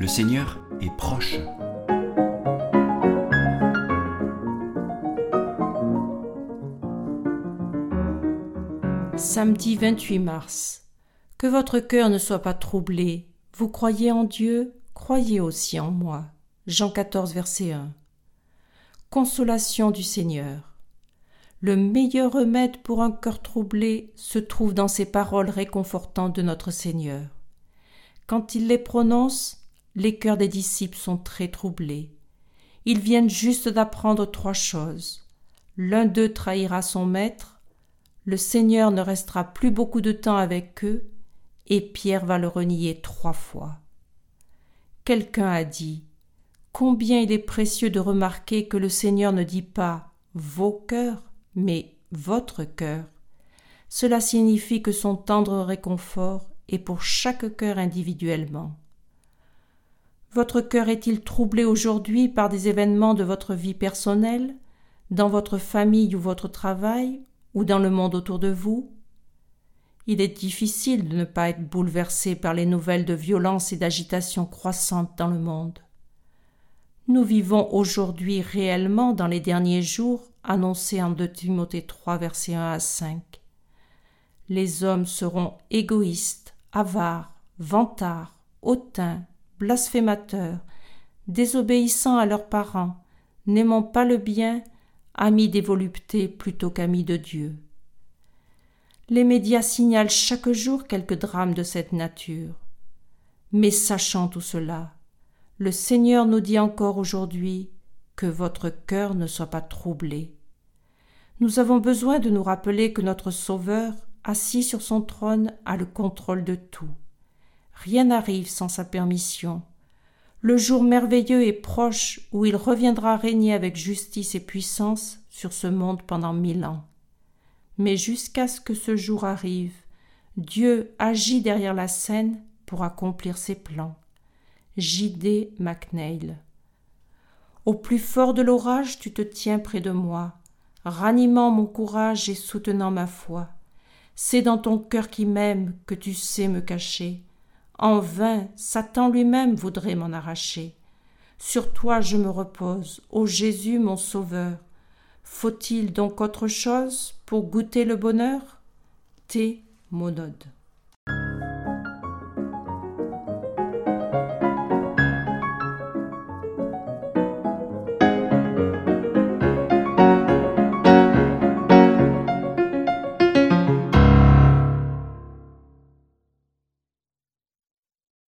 Le Seigneur est proche. Samedi 28 mars. Que votre cœur ne soit pas troublé. Vous croyez en Dieu, croyez aussi en moi. Jean 14, verset 1. Consolation du Seigneur. Le meilleur remède pour un cœur troublé se trouve dans ces paroles réconfortantes de notre Seigneur. Quand il les prononce, les cœurs des disciples sont très troublés. Ils viennent juste d'apprendre 3 choses. L'un d'eux trahira son maître, le Seigneur ne restera plus beaucoup de temps avec eux, et Pierre va le renier 3 fois. Quelqu'un a dit « Combien il est précieux de remarquer que le Seigneur ne dit pas « vos cœurs », mais « votre cœur ». Cela signifie que son tendre réconfort est pour chaque cœur individuellement. Votre cœur est-il troublé aujourd'hui par des événements de votre vie personnelle, dans votre famille ou votre travail, ou dans le monde autour de vous? Il est difficile de ne pas être bouleversé par les nouvelles de violence et d'agitation croissante dans le monde. Nous vivons aujourd'hui réellement dans les derniers jours annoncés en 2 Timothée 3, versets 1 à 5. Les hommes seront égoïstes, avares, vantards, hautains, blasphémateurs, désobéissants à leurs parents, n'aimant pas le bien, amis des voluptés plutôt qu'amis de Dieu. Les médias signalent chaque jour quelques drames de cette nature. Mais sachant tout cela, le Seigneur nous dit encore aujourd'hui que votre cœur ne soit pas troublé. Nous avons besoin de nous rappeler que notre Sauveur, assis sur son trône, a le contrôle de tout. Rien n'arrive sans sa permission. Le jour merveilleux est proche où il reviendra régner avec justice et puissance sur ce monde pendant 1000 ans. Mais jusqu'à ce que ce jour arrive, Dieu agit derrière la scène pour accomplir ses plans. J.D. McNeill. Au plus fort de l'orage, tu te tiens près de moi, ranimant mon courage et soutenant ma foi. C'est dans ton cœur qui m'aime que tu sais me cacher. En vain, Satan lui-même voudrait m'en arracher. Sur toi je me repose, ô Jésus mon Sauveur. Faut-il donc autre chose pour goûter le bonheur? T. Monod.